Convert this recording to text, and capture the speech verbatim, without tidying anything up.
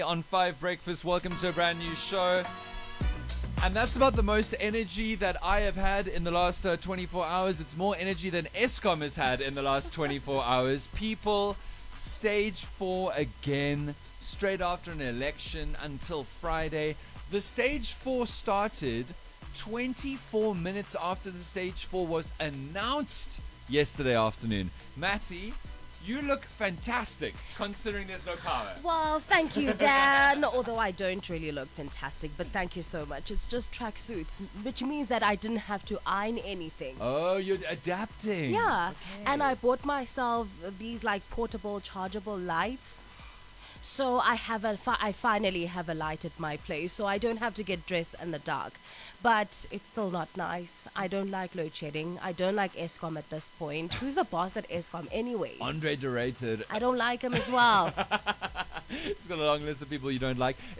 on Five Breakfast. Welcome to a brand new show. And that's about the most energy that I have had in the last uh, twenty-four hours. It's more energy than Eskom has had in the last twenty-four hours. People, stage four again, straight after an election until Friday. The stage four started twenty-four minutes after the stage four was announced yesterday afternoon. Matty, you look fantastic considering there's no power. Well, thank you, Dan. Although I don't really look fantastic, but thank you so much. It's just tracksuits, which means that I didn't have to iron anything. Oh, you're adapting. Yeah, Okay. and I bought myself these like portable, chargeable lights. So I have a, fi- I finally have a light at my place, so I don't have to get dressed in the dark. But it's still not nice. I don't like load shedding. I don't like Eskom at this point. Who's the boss at Eskom anyways? Andre Derated. I don't like him as well. He's got a long list of people you don't like.